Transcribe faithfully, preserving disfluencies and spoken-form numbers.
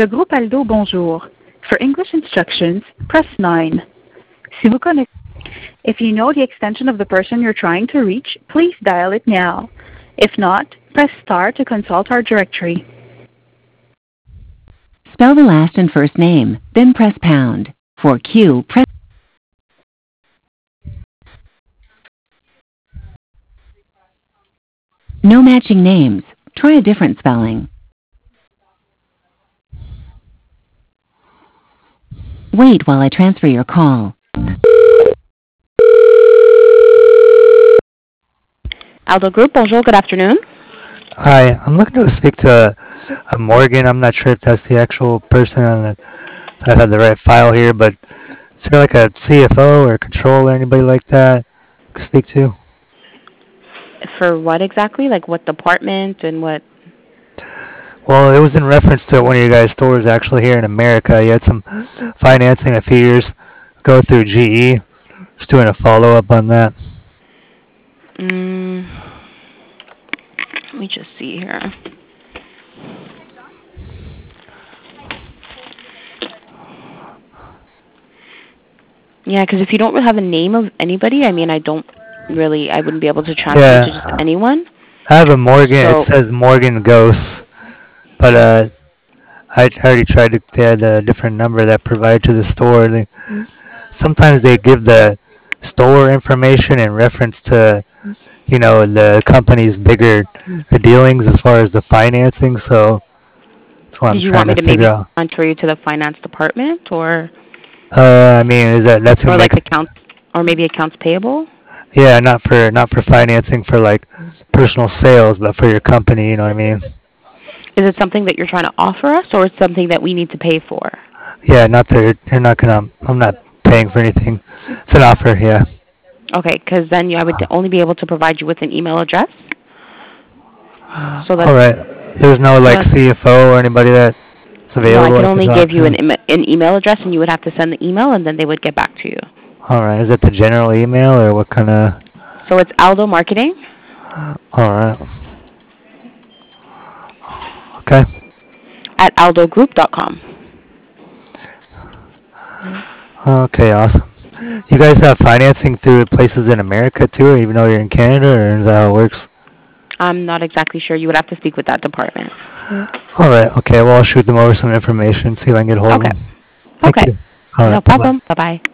Le groupe Aldo, bonjour. For English instructions, press nine. Si vous connaissez, if you know the extension of the person you're trying to reach, please dial it now. If not, press star to consult our directory. Spell the last and first name, then press pound. For Q, press... No matching names. Try a different spelling. Wait while I transfer your call. Aldo Group, bonjour, good afternoon. Hi, I'm looking to speak to uh, Morgan. I'm not sure if that's the actual person on the, if I have the right file here, but is there like a C F O or controller, anybody like that I could speak to? For what exactly? Like what department and what? Well, it was in reference to one of your guys' stores actually here in America. You had some financing a few years ago through G E. Just doing a follow-up on that. Mm, let me just see here. Yeah, because if you don't have a name of anybody, I mean, I don't really, I wouldn't be able to transfer Yeah. to just anyone. I have a Morgan. So, it says Morgan Ghosts, but uh, I already tried to. They had a different number that provided to the store. They, sometimes they give the store information in reference to, you know, the company's bigger dealings as far as the financing. So that's what I'm did you trying want me to to figure maybe out. transfer you to the finance department, or Uh, I mean, is that that's who or like makes? accounts, or maybe accounts payable? Yeah, not for not for financing for like personal sales, but for your company. You know what I mean? Is it something that you're trying to offer us, or it's something that we need to pay for? Yeah, not that you're not gonna. I'm not paying for anything. It's an offer. Yeah. Okay, because then you, I would only be able to provide you with an email address. So that All right. There's no like uh, C F O or anybody that's no, I available can I could only talk give you an to. em- an email address, and you would have to send the email, and then they would get back to you. All right. Is that the general email or what kind of? So it's Aldo Marketing All right. Okay. at aldo group dot com. Okay. Awesome. You guys have financing through places in America too, even though you're in Canada, or is that how it works? I'm not exactly sure. You would have to speak with that department. All right. Okay. Well, I'll shoot them over some information, see if I can get hold of Okay. them. Thank Okay. you. All No right. Bye bye. problem. Bye bye.